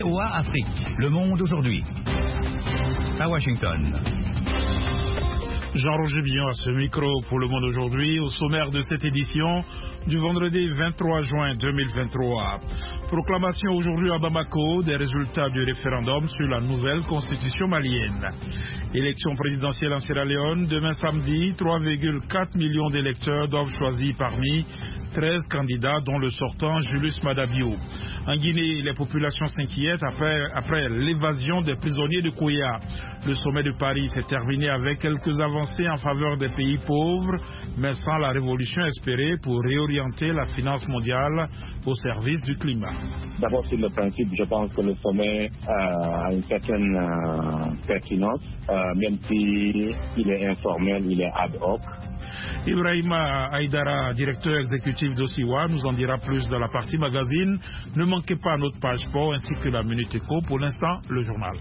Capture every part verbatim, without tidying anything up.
O A Afrique, le monde aujourd'hui. À Washington. Jean-Roger Billon à ce micro pour le monde aujourd'hui, au sommaire de cette édition du vendredi vingt-trois juin deux mille vingt-trois. Proclamation aujourd'hui à Bamako des résultats du référendum sur la nouvelle constitution malienne. Élection présidentielle en Sierra Leone, demain samedi, trois virgule quatre millions d'électeurs doivent choisir parmi treize candidats dont le sortant Julius Maada Bio. En Guinée, les populations s'inquiètent après, après l'évasion des prisonniers de Kouya. Le sommet de Paris s'est terminé avec quelques avancées en faveur des pays pauvres, mais sans la révolution espérée pour réorienter la finance mondiale au service du climat. D'abord, sur le principe, je pense que le sommet euh, a une certaine euh, pertinence, euh, même s'il est informel, il est ad hoc. Ibrahima Aïdara, directeur exécutif d'Osiwa, nous en dira plus dans la partie magazine. Ne manquez pas notre page sport ainsi que la Minute Éco. Pour l'instant, le journal.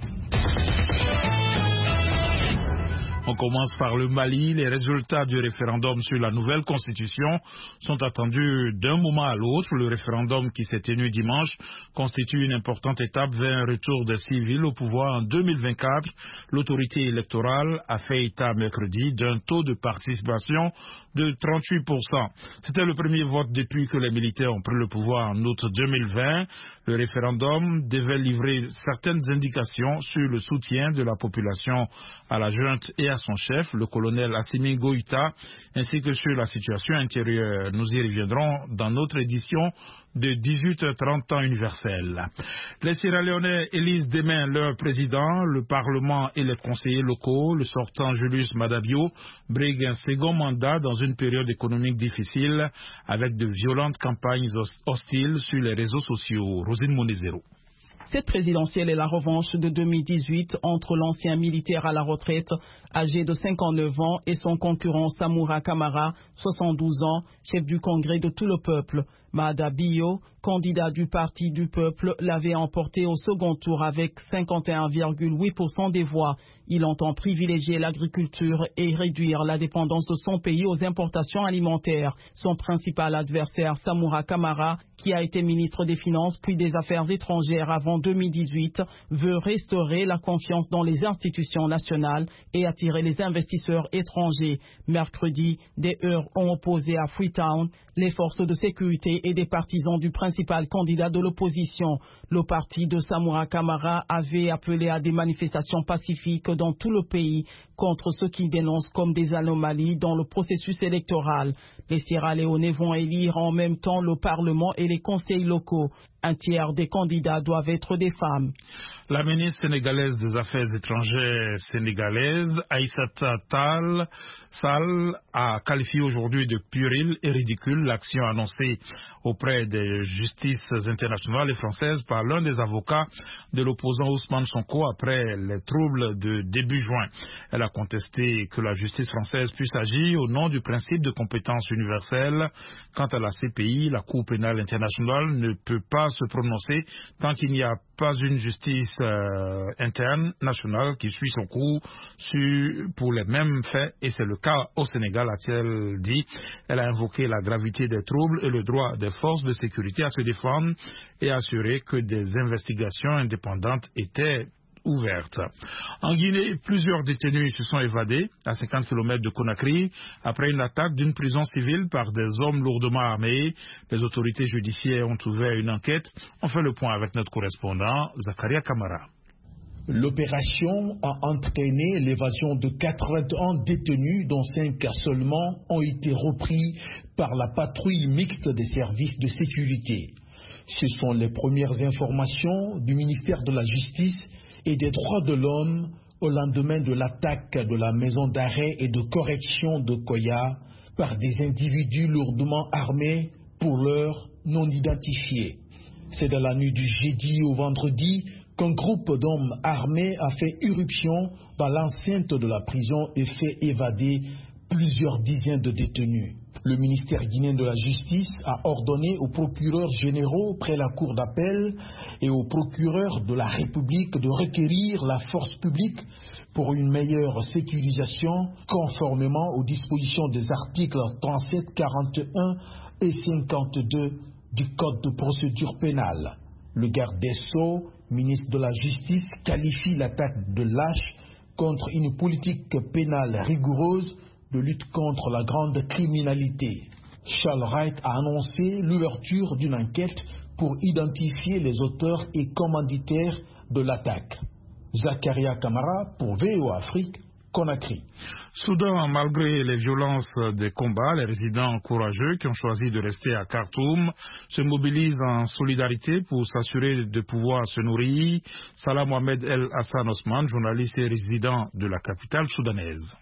On commence par le Mali. Les résultats du référendum sur la nouvelle constitution sont attendus d'un moment à l'autre. Le référendum qui s'est tenu dimanche constitue une importante étape vers un retour des civils au pouvoir en deux mille vingt-quatre. L'autorité électorale a fait état mercredi d'un taux de participation de trente-huit pour cent. C'était le premier vote depuis que les militaires ont pris le pouvoir en août deux mille vingt. Le référendum devait livrer certaines indications sur le soutien de la population à la junte et à son chef, le colonel Assimi Goïta, ainsi que sur la situation intérieure. Nous y reviendrons dans notre édition de dix-huit heures trente temps universel. Les Sierra-Léonais élisent demain leur président, le Parlement et les conseillers locaux. Le sortant Julius Maada Bio brigue un second mandat dans une période économique difficile avec de violentes campagnes hostiles sur les réseaux sociaux. Rosine Monezero. Cette présidentielle est la revanche de deux mille dix-huit entre l'ancien militaire à la retraite, âgé de cinquante-neuf ans, et son concurrent Samoura Kamara, soixante-douze ans, chef du Congrès de tout le peuple. Maada Bio, candidat du Parti du peuple, l'avait emporté au second tour avec cinquante et un virgule huit pour cent des voix. Il entend privilégier l'agriculture et réduire la dépendance de son pays aux importations alimentaires. Son principal adversaire, Samoura Kamara, qui a été ministre des Finances puis des Affaires étrangères avant deux mille dix-huit, veut restaurer la confiance dans les institutions nationales et attirer les investisseurs étrangers. Mercredi, des heurts ont opposé à Freetown les forces de sécurité et des partisans du principal candidat de l'opposition. Le parti de Samoura Kamara avait appelé à des manifestations pacifiques dans tout le pays contre ce qu'il dénonce comme des anomalies dans le processus électoral. Les Sierra-Léonais vont élire en même temps le Parlement et les conseils locaux. Un tiers des candidats doivent être des femmes. La ministre sénégalaise des Affaires étrangères sénégalaise, Aïssata Tall Sall, a qualifié aujourd'hui de puérile et ridicule l'action annoncée auprès des justices internationales et françaises par l'un des avocats de l'opposant Ousmane Sonko après les troubles de début juin. Elle a contesté que la justice française puisse agir au nom du principe de compétence universelle. Quant à la C P I, la Cour pénale internationale ne peut pas se prononcer tant qu'il n'y a pas une justice euh, interne nationale qui suit son cours sur, pour les mêmes faits, et c'est le cas au Sénégal, a-t-elle dit. Elle a invoqué la gravité des troubles et le droit des forces de sécurité à se défendre et assuré que des investigations indépendantes étaient ouverte. En Guinée, plusieurs détenus se sont évadés à cinquante kilomètres de Conakry après une attaque d'une prison civile par des hommes lourdement armés. Les autorités judiciaires ont ouvert une enquête. On fait le point avec notre correspondant, Zakaria Kamara. L'opération a entraîné l'évasion de quatre-vingt-un détenus, dont cinq seulement ont été repris par la patrouille mixte des services de sécurité. Ce sont les premières informations du ministère de la Justice et des droits de l'homme au lendemain de l'attaque de la maison d'arrêt et de correction de Koya par des individus lourdement armés, pour l'heure non identifiés. C'est dans la nuit du jeudi au vendredi qu'un groupe d'hommes armés a fait irruption dans l'enceinte de la prison et fait évader plusieurs dizaines de détenus. Le ministère guinéen de la Justice a ordonné aux procureurs généraux près la cour d'appel et aux procureurs de la République de requérir la force publique pour une meilleure sécurisation conformément aux dispositions des articles trente-sept, quarante et un et cinquante-deux du Code de procédure pénale. Le garde des Sceaux ministre de la Justice, qualifie l'attaque de lâche contre une politique pénale rigoureuse de lutte contre la grande criminalité. Charles Wright a annoncé l'ouverture d'une enquête pour identifier les auteurs et commanditaires de l'attaque. Zakaria Kamara pour V O A Afrique, Conakry. Soudan, malgré les violences des combats, les résidents courageux qui ont choisi de rester à Khartoum se mobilisent en solidarité pour s'assurer de pouvoir se nourrir. Salah Mohamed El Hassan Osman, journaliste et résident de la capitale soudanaise.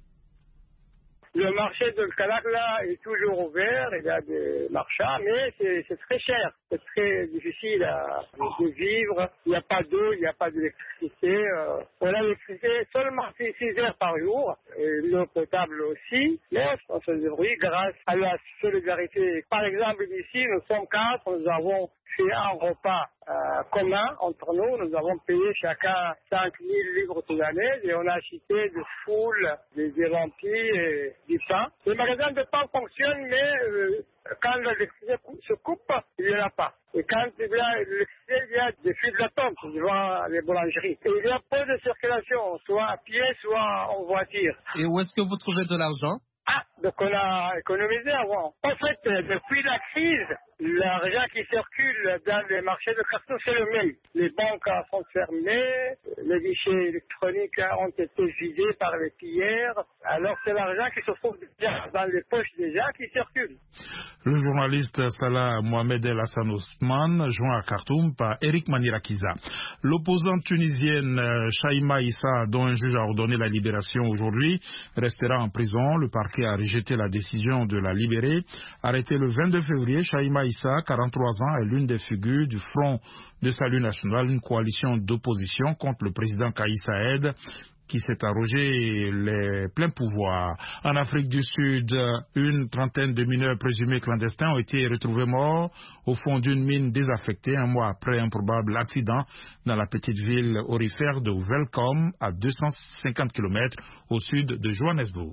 Le marché de Kalakla est toujours ouvert, il y a des marchands, mais c'est très cher. C'est très difficile à, de vivre. Il n'y a pas d'eau, il n'y a pas d'électricité. Euh, on a l'électricité seulement six heures par jour, et l'eau potable aussi. Mais on se débrouille grâce à la solidarité. Par exemple, ici, nous sommes quatre, nous avons fait un repas euh, commun entre nous. Nous avons payé chacun cinq mille livres soudanaises et on a acheté des foules, des, des lentilles et du pain. Le magasin de pain fonctionne, mais euh, quand l'électricité se coupe, il n'y en a pas. Et quand il y a l'électricité, il y a des fils d'attente devant les boulangeries. Et il y a peu de circulation, soit à pied, soit en voiture. Et où est-ce que vous trouvez de l'argent? Ah, donc on a économisé avant. En fait, depuis la crise, l'argent qui circule dans les marchés de Khartoum, c'est le même. Les banques sont fermées, les guichets électroniques ont été vidés par les pilleurs. Alors c'est l'argent qui se trouve déjà dans les poches des gens qui circulent. Le journaliste Salah Mohamed El Hassan Osman, joint à Khartoum par Eric Manirakiza. L'opposante tunisienne Shaima Issa, dont un juge a ordonné la libération aujourd'hui, restera en prison. Le parquet a rejeté la décision de la libérer. Arrêtée le vingt-deux février, Shaima Issa, quarante-trois ans, est l'une des figures du Front de Salut National, une coalition d'opposition contre le président Kais Saied, qui s'est arrogé les pleins pouvoirs. En Afrique du Sud, une trentaine de mineurs présumés clandestins ont été retrouvés morts au fond d'une mine désaffectée un mois après un probable accident dans la petite ville aurifère de Welcome, à deux cent cinquante kilomètres au sud de Johannesburg.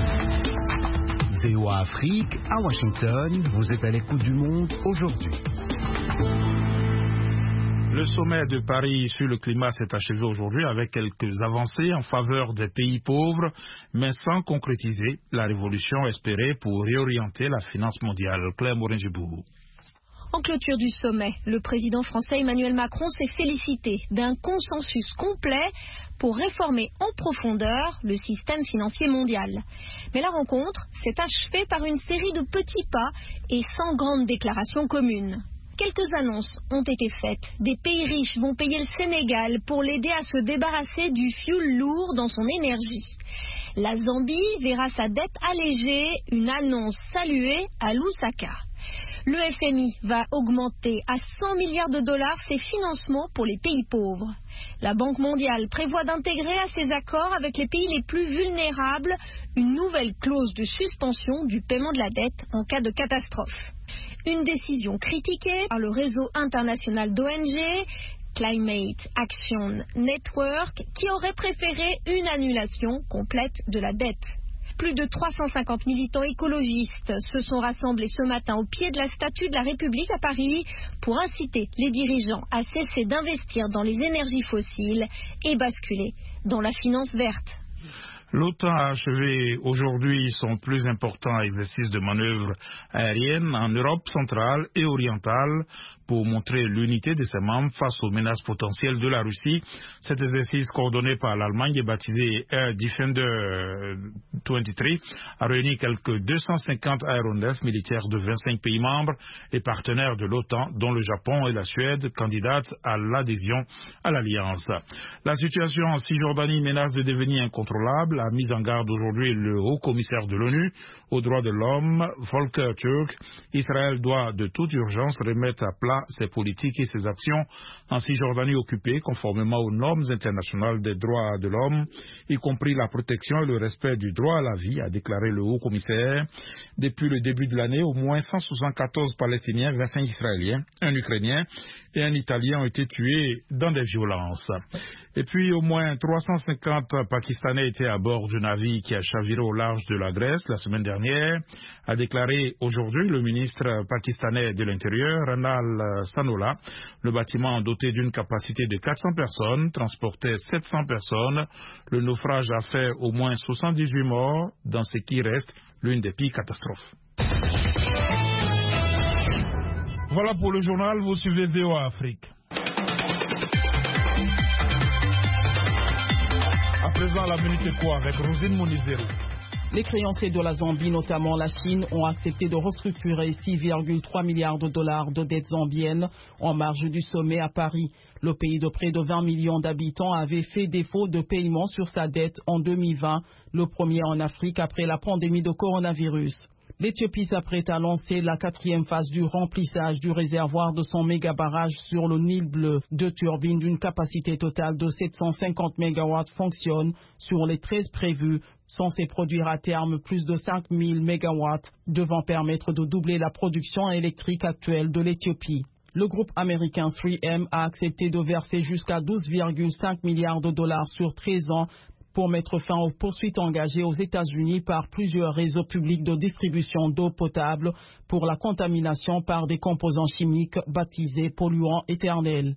V O A Afrique, à Washington, vous êtes à l'écoute du monde aujourd'hui. Le sommet de Paris sur le climat s'est achevé aujourd'hui avec quelques avancées en faveur des pays pauvres, mais sans concrétiser la révolution espérée pour réorienter la finance mondiale. Claire Morin-Gibourg. En clôture du sommet, le président français Emmanuel Macron s'est félicité d'un consensus complet pour réformer en profondeur le système financier mondial. Mais la rencontre s'est achevée par une série de petits pas et sans grande déclaration commune. Quelques annonces ont été faites. Des pays riches vont payer le Sénégal pour l'aider à se débarrasser du fioul lourd dans son énergie. La Zambie verra sa dette allégée, une annonce saluée à Lusaka. Le F M I va augmenter à cent milliards de dollars ses financements pour les pays pauvres. La Banque mondiale prévoit d'intégrer à ses accords avec les pays les plus vulnérables une nouvelle clause de suspension du paiement de la dette en cas de catastrophe. Une décision critiquée par le réseau international d'O N G, Climate Action Network, qui aurait préféré une annulation complète de la dette. Plus de trois cent cinquante militants écologistes se sont rassemblés ce matin au pied de la statue de la République à Paris pour inciter les dirigeants à cesser d'investir dans les énergies fossiles et basculer dans la finance verte. L'OTAN a achevé aujourd'hui son plus important exercice de manœuvre aérienne en Europe centrale et orientale pour montrer l'unité de ses membres face aux menaces potentielles de la Russie. Cet exercice coordonné par l'Allemagne et baptisé Air Defender vingt-trois a réuni quelques deux cent cinquante aéronefs militaires de vingt-cinq pays membres et partenaires de l'OTAN, dont le Japon et la Suède, candidates à l'adhésion à l'Alliance. La situation en Cisjordanie menace de devenir incontrôlable, a mis en garde aujourd'hui le haut-commissaire de l'ONU aux droits de l'homme, Volker Turk. Israël doit de toute urgence remettre à plat ses politiques et ses actions en Cisjordanie occupée, conformément aux normes internationales des droits de l'homme, y compris la protection et le respect du droit à la vie, a déclaré le haut-commissaire. Depuis le début de l'année, au moins cent soixante-quatorze Palestiniens, vingt-cinq Israéliens, un Ukrainien et un Italien ont été tués dans des violences. Et puis, au moins trois cent cinquante Pakistanais étaient à bord du navire qui a chaviré au large de la Grèce la semaine dernière, a déclaré aujourd'hui le ministre pakistanais de l'Intérieur, Ranal euh, Sanola. Le bâtiment, doté d'une capacité de quatre cents personnes, transportait sept cents personnes. Le naufrage a fait au moins soixante-dix-huit morts, dans ce qui reste l'une des pires catastrophes. Voilà pour le journal, vous suivez V O A Afrique. À présent, la minute quoi avec Rosine Monizero. Les créanciers de la Zambie, notamment la Chine, ont accepté de restructurer six virgule trois milliards de dollars de dettes zambiennes en marge du sommet à Paris. Le pays de près de vingt millions d'habitants avait fait défaut de paiement sur sa dette en deux mille vingt, le premier en Afrique après la pandémie de coronavirus. L'Éthiopie s'apprête à lancer la quatrième phase du remplissage du réservoir de son méga-barrage sur le Nil Bleu. Deux turbines d'une capacité totale de sept cent cinquante mégawatts fonctionnent sur les treize prévues, censées produire à terme plus de cinq mille mégawatts, devant permettre de doubler la production électrique actuelle de l'Éthiopie. Le groupe américain trois M a accepté de verser jusqu'à douze virgule cinq milliards de dollars sur treize ans pour mettre fin aux poursuites engagées aux États-Unis par plusieurs réseaux publics de distribution d'eau potable pour la contamination par des composants chimiques baptisés polluants éternels.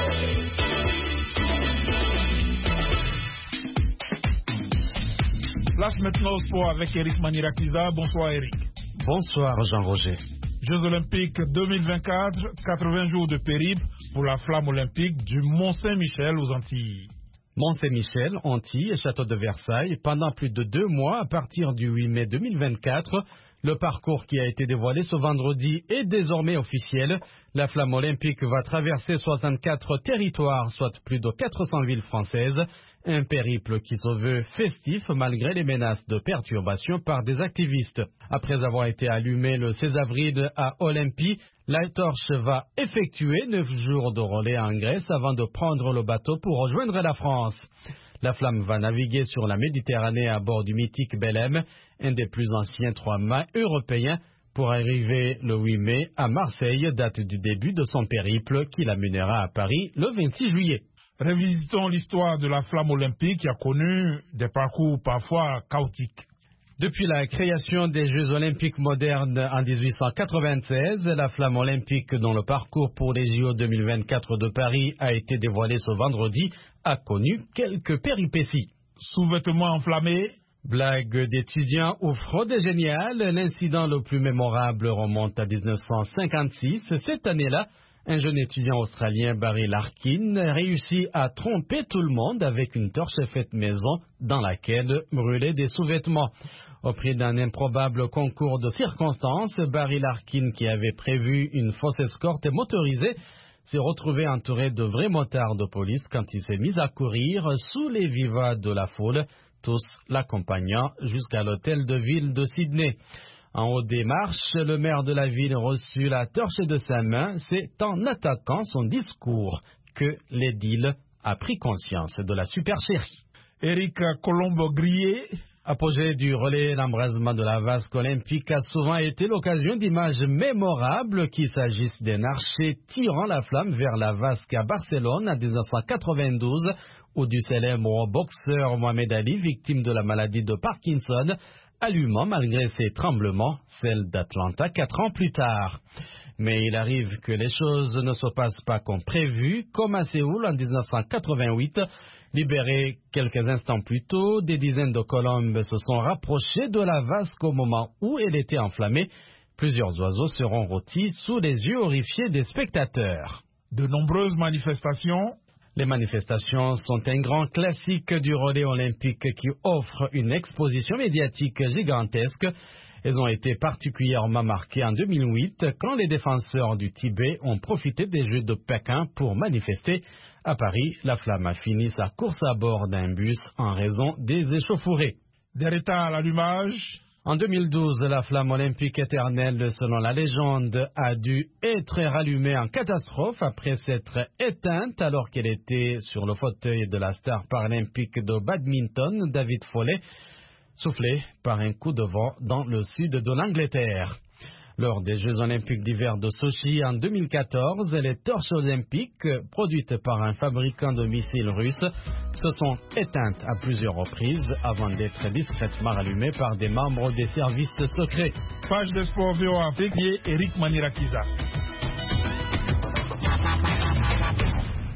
Place maintenant au sport avec Eric Manirakiza. Bonsoir Eric. Bonsoir Jean-Roger. Jeux olympiques deux mille vingt-quatre, quatre-vingts jours de périple pour la flamme olympique du Mont-Saint-Michel aux Antilles. Mont-Saint-Michel, Antilles et Château de Versailles, pendant plus de deux mois à partir du huit mai deux mille vingt-quatre, le parcours qui a été dévoilé ce vendredi est désormais officiel. La flamme olympique va traverser soixante-quatre territoires, soit plus de quatre cents villes françaises. Un périple qui se veut festif malgré les menaces de perturbation par des activistes. Après avoir été allumée le seize avril à Olympie, la torche va effectuer neuf jours de relais en Grèce avant de prendre le bateau pour rejoindre la France. La flamme va naviguer sur la Méditerranée à bord du mythique Belém, un des plus anciens trois-mâts européens, pour arriver le huit mai à Marseille, date du début de son périple qui l'amènera à Paris le vingt-six juillet. Revisitons l'histoire de la flamme olympique qui a connu des parcours parfois chaotiques. Depuis la création des Jeux olympiques modernes en dix-huit cent quatre-vingt-seize, la flamme olympique dont le parcours pour les J O deux mille vingt-quatre de Paris a été dévoilé ce vendredi a connu quelques péripéties. Sous-vêtements enflammés, blagues d'étudiants ou fraude géniale, l'incident le plus mémorable remonte à dix-neuf cent cinquante-six. Cette année-là, un jeune étudiant australien, Barry Larkin, réussit à tromper tout le monde avec une torche faite maison dans laquelle brûlaient des sous-vêtements. Au prix d'un improbable concours de circonstances, Barry Larkin, qui avait prévu une fausse escorte motorisée, s'est retrouvé entouré de vrais motards de police quand il s'est mis à courir sous les vivas de la foule, tous l'accompagnant jusqu'à l'hôtel de ville de Sydney. En haut des marches, le maire de la ville reçut la torche de sa main. C'est en attaquant son discours que l'édile a pris conscience de la supercherie. Éric Colombo-Grier. Apogée du relais, l'embrasement de la vasque olympique a souvent été l'occasion d'images mémorables, qu'il s'agisse d'un archer tirant la flamme vers la vasque à Barcelone en dix-neuf cent quatre-vingt-douze ou du célèbre boxeur Mohamed Ali, victime de la maladie de Parkinson, allumant malgré ses tremblements celle d'Atlanta quatre ans plus tard. Mais il arrive que les choses ne se passent pas comme prévu, comme à Séoul en dix-neuf cent quatre-vingt-huit. Libérés quelques instants plus tôt, des dizaines de colombes se sont rapprochées de la vasque au moment où elle était enflammée. Plusieurs oiseaux seront rôtis sous les yeux horrifiés des spectateurs. De nombreuses manifestations. Les manifestations sont un grand classique du relais olympique qui offre une exposition médiatique gigantesque. Elles ont été particulièrement marquées en deux mille huit quand les défenseurs du Tibet ont profité des Jeux de Pékin pour manifester. À Paris, la flamme a fini sa course à bord d'un bus en raison des échauffourées. Des retards à l'allumage. En deux mille douze, la flamme olympique éternelle, selon la légende, a dû être rallumée en catastrophe après s'être éteinte alors qu'elle était sur le fauteuil de la star paralympique de badminton, David Foley, soufflée par un coup de vent dans le sud de l'Angleterre. Lors des Jeux olympiques d'hiver de Sochi en deux mille quatorze, les torches olympiques, produites par un fabricant de missiles russe, se sont éteintes à plusieurs reprises avant d'être discrètement allumées par des membres des services secrets. Page de sport V O A Afrique, Eric Manirakiza.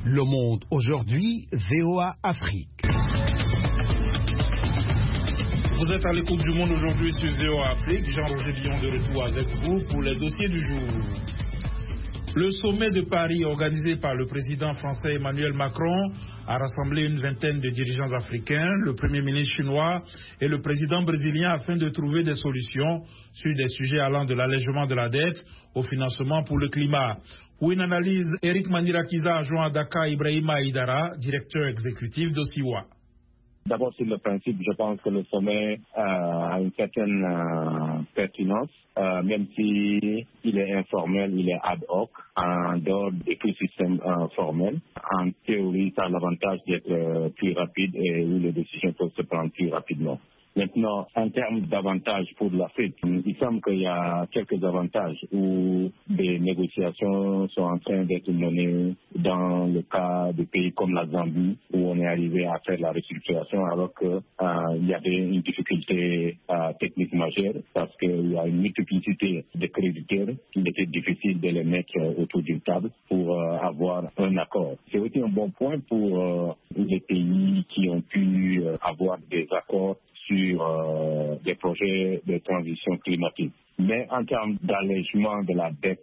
Le Monde aujourd'hui, V O A Afrique. Vous êtes à l'écoute du Monde aujourd'hui sur V O A Afrique. Jean-Roger Billon de retour avec vous pour les dossiers du jour. Le sommet de Paris organisé par le président français Emmanuel Macron a rassemblé une vingtaine de dirigeants africains, le premier ministre chinois et le président brésilien afin de trouver des solutions sur des sujets allant de l'allègement de la dette au financement pour le climat. Pour une analyse, Eric Manirakiza a joint à Dakar Ibrahima Aïdara, directeur exécutif d'Osiwa. D'abord, sur le principe, je pense que le sommet euh, a une certaine euh, pertinence, euh, même si il est informel, il est ad hoc, en dehors d'écosystème euh, formel. En théorie, ça a l'avantage d'être euh, plus rapide et où les décisions peuvent se prendre plus rapidement. Maintenant, en termes d'avantages pour l'Afrique, il semble qu'il y a quelques avantages où des négociations sont en train d'être menées dans le cas de pays comme la Zambie, où on est arrivé à faire la restructuration alors qu'il euh, y avait une difficulté euh, technique majeure parce qu'il y a une multiplicité de créditeurs qu'il était difficile de les mettre euh, autour d'une table pour euh, avoir un accord. C'est aussi un bon point pour euh, les pays qui ont pu euh, avoir des accords sur euh, des projets de transition climatique. Mais en termes d'allègement de la dette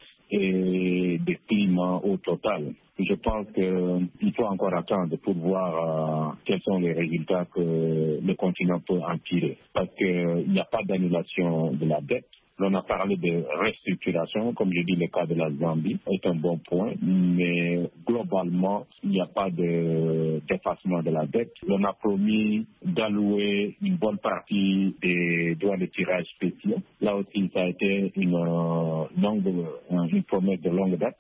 et des climats au total, je pense qu'il faut encore attendre pour voir euh, quels sont les résultats que le continent peut en tirer. Parce qu'il n'y a pas d'annulation de la dette. On a parlé de restructuration, comme je dis, le cas de la Zambie est un bon point, mais globalement, il n'y a pas de d'effacement de la dette. On a promis d'allouer une bonne partie des droits de tirage spéciaux. Là aussi, ça a été une, longue, une promesse de longue date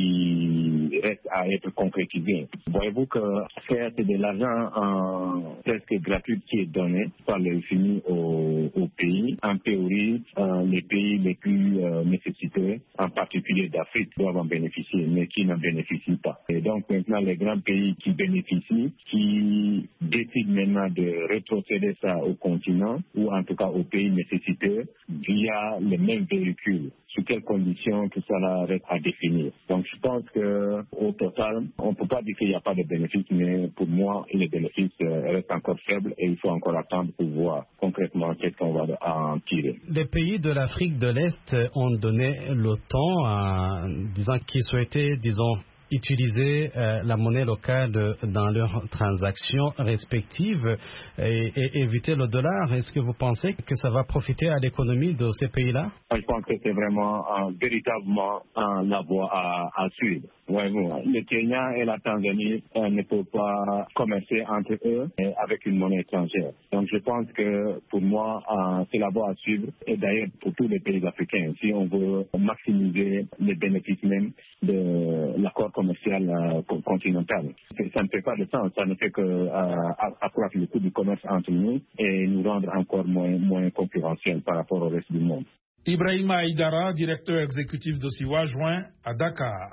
qui reste à être concrétisée. Voyez-vous que faire de l'argent euh, presque gratuit qui est donné par le F M I au, au pays, en théorie, euh, les pays les plus euh, nécessiteux, en particulier d'Afrique, doivent en bénéficier, mais qui n'en bénéficient pas. Et donc maintenant, les grands pays qui bénéficient, qui décident maintenant de rétrocéder ça au continent, ou en tout cas aux pays nécessiteux, via les mêmes véhicules. Sous quelles conditions, tout ça reste à définir. Donc je pense qu'au total, on ne peut pas dire qu'il n'y a pas de bénéfices, mais pour moi, les bénéfices restent encore faibles et il faut encore attendre pour voir concrètement qu'est-ce qu'on va en tirer. Les pays de l'Afrique de l'Est ont donné le ton en disant qu'ils souhaitaient, disons, utiliser euh, la monnaie locale dans leurs transactions respectives et, et éviter le dollar. Est-ce que vous pensez que ça va profiter à l'économie de ces pays-là? Je pense que c'est vraiment euh, véritablement euh, la voie à, à suivre. Ouais, bon. Le Kenya et la Tanzanie euh, ne peuvent pas commercer entre eux euh, avec une monnaie étrangère. Donc je pense que pour moi, euh, c'est la voie à suivre. Et d'ailleurs, pour tous les pays africains, si on veut maximiser les bénéfices même de l'accord commercial euh, continental. Ça ne fait pas de sens. Ça ne fait que euh, accroître le coût du commerce entre nous et nous rendre encore moins, moins concurrentiels par rapport au reste du monde. Ibrahima Aïdara, directeur exécutif d'Osiwa, joint à Dakar.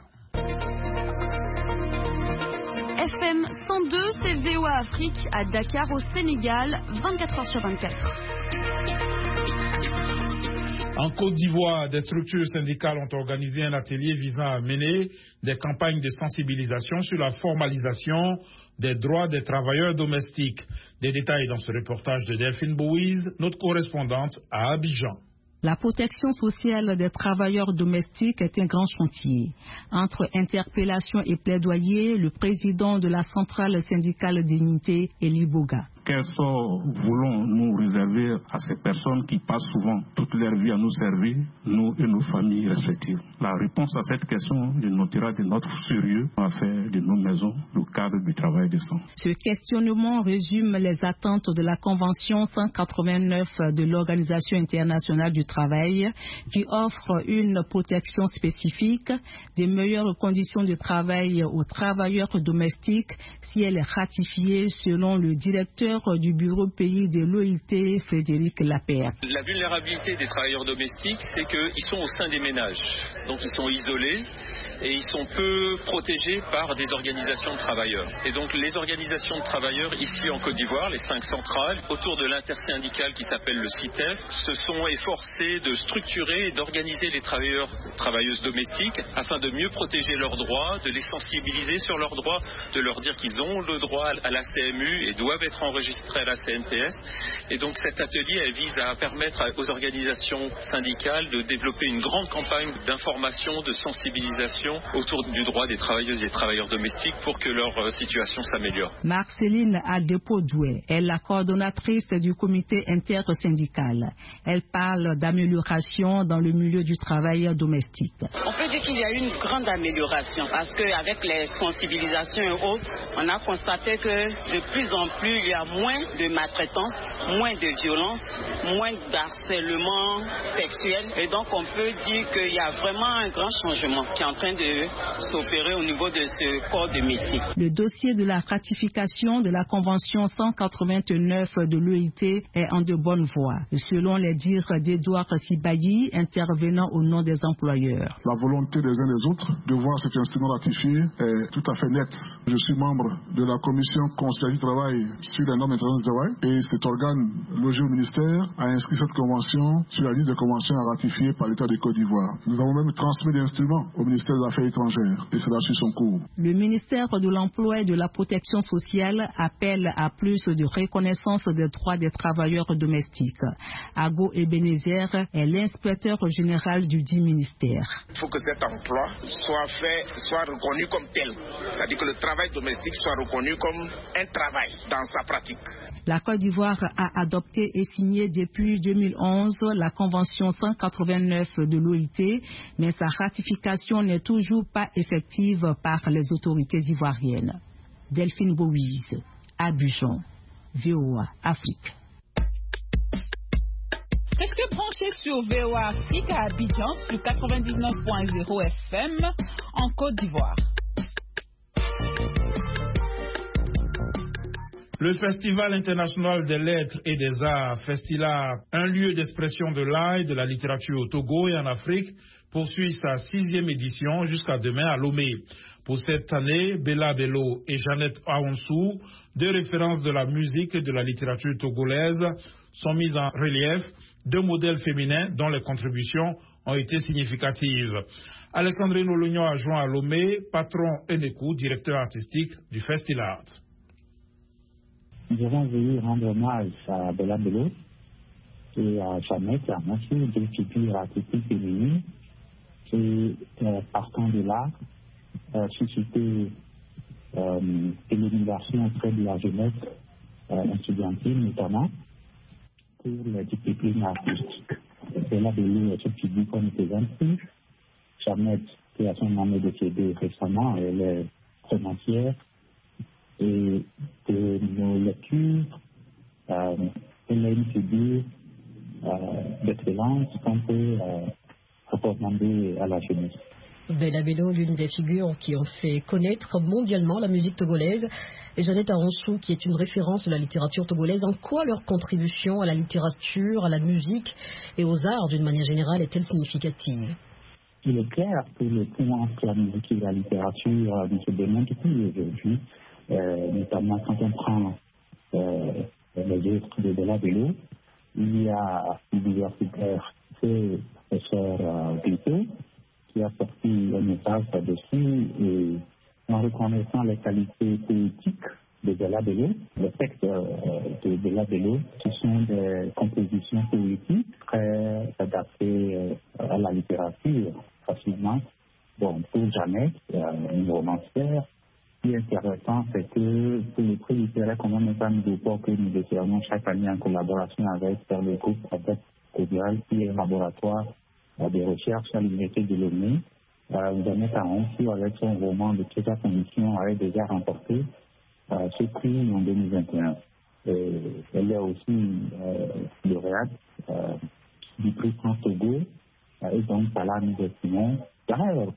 F M cent deux, c'est V O A Afrique à Dakar au Sénégal, vingt-quatre heures sur vingt-quatre. En Côte d'Ivoire, des structures syndicales ont organisé un atelier visant à mener des campagnes de sensibilisation sur la formalisation des droits des travailleurs domestiques. Des détails dans ce reportage de Delphine Bouise, notre correspondante à Abidjan. La protection sociale des travailleurs domestiques est un grand chantier. Entre interpellation et plaidoyer, le président de la centrale syndicale d'unité, Eli Boga. Quel sort voulons-nous réserver à ces personnes qui passent souvent toute leur vie à nous servir, nous et nos familles respectives? La réponse à cette question dénotera de notre sérieux à faire de nos maisons le cadre du travail décent. Ce questionnement résume les attentes de la Convention cent quatre-vingt-neuf de l'Organisation internationale du travail qui offre une protection spécifique, des meilleures conditions de travail aux travailleurs domestiques si elle est ratifiée selon le directeur directeur du bureau pays de l'O I T, Frédéric Lapère. La vulnérabilité des travailleurs domestiques, c'est qu'ils sont au sein des ménages. Donc ils sont isolés et ils sont peu protégés par des organisations de travailleurs. Et donc les organisations de travailleurs ici en Côte d'Ivoire, les cinq centrales, autour de l'intersyndicale qui s'appelle le C I T E F, se sont efforcés de structurer et d'organiser les travailleurs, travailleuses domestiques afin de mieux protéger leurs droits, de les sensibiliser sur leurs droits, de leur dire qu'ils ont le droit à la C M U et doivent être enregistrés à la C N P S. Et donc cet atelier elle vise à permettre aux organisations syndicales de développer une grande campagne d'information, de sensibilisation autour du droit des travailleuses et travailleurs domestiques pour que leur situation s'améliore. Marceline Adepo-Doué est la coordonnatrice du comité intersyndical. Elle parle d'amélioration dans le milieu du travail domestique. On peut dire qu'il y a eu une grande amélioration parce qu'avec les sensibilisations et autres, on a constaté que de plus en plus il y a moins de maltraitance, moins de violence, moins d'harcèlement sexuel. Et donc on peut dire qu'il y a vraiment un grand changement qui est en train de s'opérer au niveau de ce corps de métier. Le dossier de la ratification de la Convention cent quatre-vingt-neuf de l'O I T est en de bonne voie, selon les dires d'Edouard Sibayi, intervenant au nom des employeurs. La volonté des uns des autres de voir cet instrument ratifié est tout à fait nette. Je suis membre de la commission conseil du travail sur les normes internationales du travail et cet organe logé au ministère a inscrit cette convention sur la liste des conventions à ratifier par l'État de Côte d'Ivoire. Nous avons même transmis l'instrument au ministère des Affaires étrangères et cela suit son cours. Le ministère de l'Emploi et de la Protection sociale appelle à plus de reconnaissance des droits des travailleurs domestiques. Ago Ebenezer est l'inspecteur général du dit ministère. Il faut que cet emploi soit fait, soit reconnu comme tel. C'est-à-dire que le travail domestique soit reconnu comme un travail dans sa pratique. La Côte d'Ivoire a adopté et signé depuis deux mille onze la Convention cent quatre-vingt-neuf de l'O I T, mais sa ratification n'est toujours pas effective par les autorités ivoiriennes. Delphine Bouise, Abidjan, V O A Afrique. Restez branchés sur V O A Afrique à Abidjan sur quatre-vingt-dix-neuf point zéro F M en Côte d'Ivoire. Le Festival international des lettres et des arts, Festila, un lieu d'expression de l'art et de la littérature au Togo et en Afrique, poursuit sa sixième édition jusqu'à demain à Lomé. Pour cette année, Bella Bello et Jeannette Aonsou, deux références de la musique et de la littérature togolaise, sont mises en relief, deux modèles féminins dont les contributions ont été significatives. Alexandrine Olognon a joint à Lomé, patron Enekou, directeur artistique du Festival. Nous avons voulu rendre hommage à Bella Bello et à Jeannette Aonsou, deux figures artistiques féminines qui, euh, partant de là, euh, suscité euh, l'émulation auprès de la jeunesse euh, estudiantine, notamment pour les disciplines artistiques. Bella Bello est cette figure qu'on nous présente plus. Jeannette, qui a son année décédée récemment, elle est romancière. Et de nos lectures, euh, elle a une figure euh, d'excellence qu'on peut euh, recommander à la jeunesse. Bella Bello, l'une des figures qui ont fait connaître mondialement la musique togolaise, et Jeannette Aonsou, qui est une référence de la littérature togolaise. En quoi leur contribution à la littérature, à la musique et aux arts d'une manière générale est-elle significative? Il est clair que le point entre la musique et la littérature euh, ne se démontre plus aujourd'hui. Euh, notamment quand on prend euh, les œuvres de Bella Bello, il y a l'universitaire C. professeur Vito qui a sorti un message là-dessus et en reconnaissant les qualités poétiques de Bella Bello, les textes euh, de Bella Bello, ce sont des compositions poétiques très adaptées euh, à la littérature facilement. Bon, pour Jeannette, euh, une romancière, ce qui est intéressant, c'est que pour le prix littéraire qu'on a mis au port que nous décernons chaque année en collaboration avec le groupe avec Codial, qui est un laboratoire euh, de recherche à l'université de Lomé, euh, Jeannette Aonsou, avec son roman de Pièces à condition, avait déjà remporté euh, ce prix en deux mille vingt et un. Et elle est aussi euh, lauréate euh, du prix France Togo, euh, et donc par là nous estimons, d'ailleurs,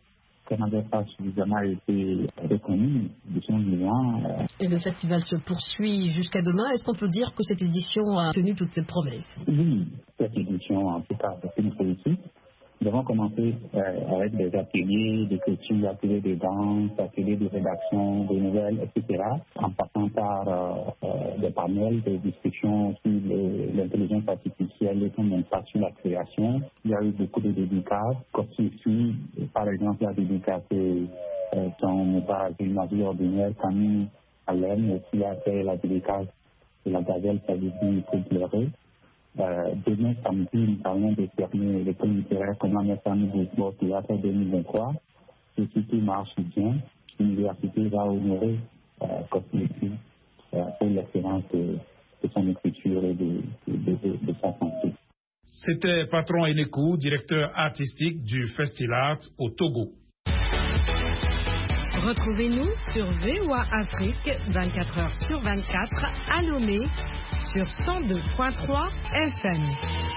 ça n'avait pas suffisamment été reconnu de son vivant. Et le festival se poursuit jusqu'à demain. Est-ce qu'on peut dire que cette édition a tenu toutes ses promesses? Oui, cette édition, en tout cas, c'est une politique. Nous avons commencé euh, avec des ateliers d'écriture, ateliers de danse, ateliers de rédaction, de nouvelles, et cetera, en passant par euh, euh, des panels de discussion sur l'intelligence artificielle et son impact sur la création. Il y a eu beaucoup de dédicaces, comme ici, par exemple, la dédicace euh, dont n'est pas une vie ordinaire, Camille Allen, aussi a fait la dédicace de la gazelle, ça veut dire pour pleurer. Euh, demain samedi, nous allons décerner le prix littéraire Comment mettre en œuvre théâtre deux mille vingt-trois. Et si tout marche bien, l'université va honorer euh, Kosciuszko euh, pour l'excellence de, de son écriture et de, de, de, de sa santé. C'était Patron Enekou, directeur artistique du Festival au Togo. Retrouvez-nous sur V O A Afrique, vingt-quatre heures sur vingt-quatre, à Lomé, sur cent deux point trois F M.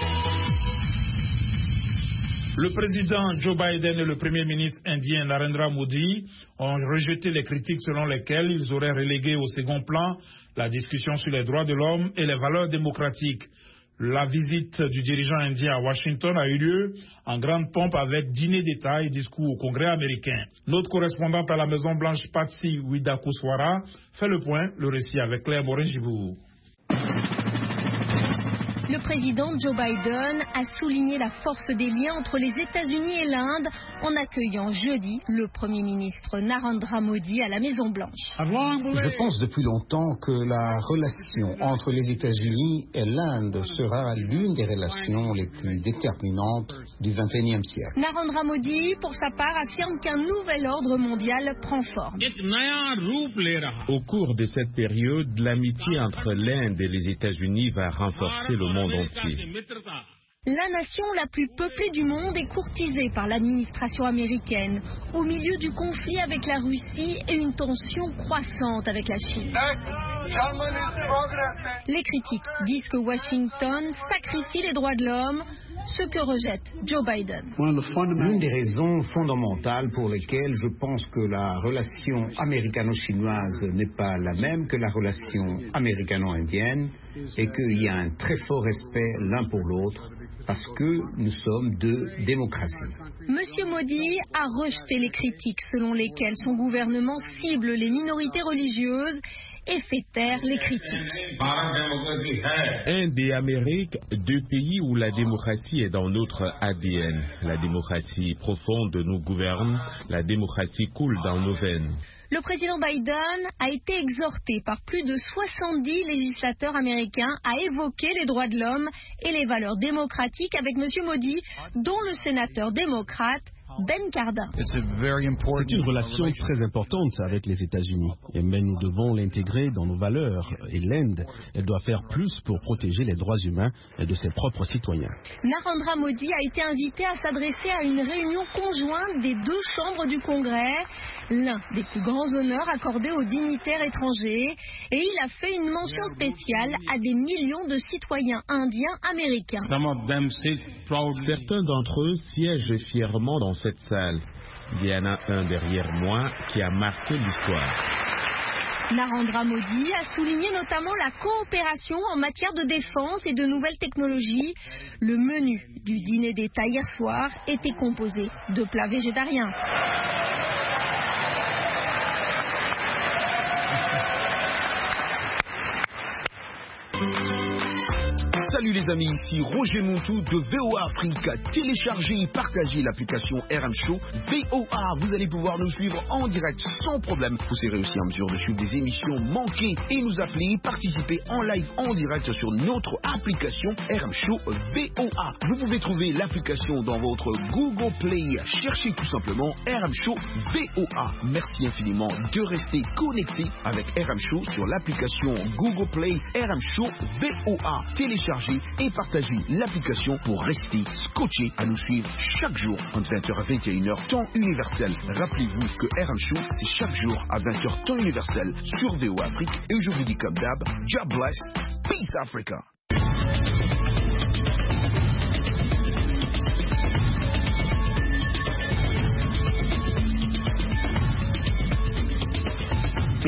Le président Joe Biden et le premier ministre indien Narendra Modi ont rejeté les critiques selon lesquelles ils auraient relégué au second plan la discussion sur les droits de l'homme et les valeurs démocratiques. La visite du dirigeant indien à Washington a eu lieu en grande pompe avec dîner d'État et discours au Congrès américain. Notre correspondante à la Maison-Blanche, Patsy Widakuswara, fait le point, le récit avec Claire Morin-Gibourg. Le président Joe Biden a souligné la force des liens entre les États-Unis et l'Inde en accueillant jeudi le Premier ministre Narendra Modi à la Maison-Blanche. Je pense depuis longtemps que la relation entre les États-Unis et l'Inde sera l'une des relations les plus déterminantes du vingt et unième siècle. Narendra Modi, pour sa part, affirme qu'un nouvel ordre mondial prend forme. Au cours de cette période, l'amitié entre l'Inde et les États-Unis va renforcer le monde entier. La nation la plus peuplée du monde est courtisée par l'administration américaine, au milieu du conflit avec la Russie et une tension croissante avec la Chine. Les critiques disent que Washington sacrifie les droits de l'homme, ce que rejette Joe Biden. L'une des raisons fondamentales pour lesquelles je pense que la relation américano-chinoise n'est pas la même que la relation américano-indienne est qu'il y a un très fort respect l'un pour l'autre parce que nous sommes deux démocraties. Monsieur Modi a rejeté les critiques selon lesquelles son gouvernement cible les minorités religieuses et fait taire les critiques. Inde et Amérique, deux pays où la démocratie est dans notre A D N. La démocratie profonde nous gouverne, la démocratie coule dans nos veines. Le président Biden a été exhorté par plus de soixante-dix législateurs américains à évoquer les droits de l'homme et les valeurs démocratiques avec Monsieur Modi, dont le sénateur démocrate Ben Cardin. C'est une relation très importante avec les États-Unis, mais nous devons l'intégrer dans nos valeurs. Et l'Inde, elle doit faire plus pour protéger les droits humains de ses propres citoyens. Narendra Modi a été invité à s'adresser à une réunion conjointe des deux chambres du Congrès, l'un des plus grands honneurs accordés aux dignitaires étrangers, et il a fait une mention spéciale à des millions de citoyens indiens américains. Certains d'entre eux siègent fièrement dans cette salle. Il y en a un derrière moi qui a marqué l'histoire. Narendra Modi a souligné notamment la coopération en matière de défense et de nouvelles technologies. Le menu du dîner d'État hier soir était composé de plats végétariens. Salut les amis, ici Roger Montou de V O A Afrique. Téléchargez et partagez l'application R M Show V O A. Vous allez pouvoir nous suivre en direct sans problème. Vous serez aussi en mesure de suivre des émissions manquées et nous appeler, participer en live en direct sur notre application R M Show V O A. Vous pouvez trouver l'application dans votre Google Play. Cherchez tout simplement R M Show V O A. Merci infiniment de rester connecté avec R M Show sur l'application Google Play R M Show V O A. Téléchargez et partagez l'application pour rester scotché à nous suivre chaque jour entre vingt heures à vingt et une heures temps universel. Rappelez-vous que R M Show c'est chaque jour à vingt heures temps universel sur V O A Afrique et je vous dis comme d'hab, God bless, peace Africa.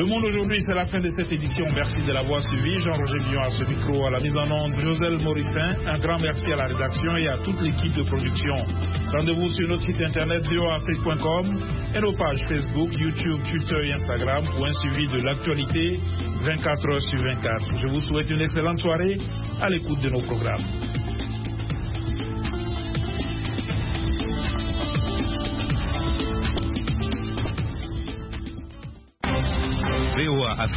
Le Monde aujourd'hui, c'est la fin de cette édition. Merci de l'avoir suivi. Jean-Roger Villon à ce micro, à la mise en onde, Joselle Morissin. Un grand merci à la rédaction et à toute l'équipe de production. Rendez-vous sur notre site internet v o a afrique point com et nos pages Facebook, YouTube, Twitter et Instagram pour un suivi de l'actualité vingt-quatre heures sur vingt-quatre. Je vous souhaite une excellente soirée à l'écoute de nos programmes.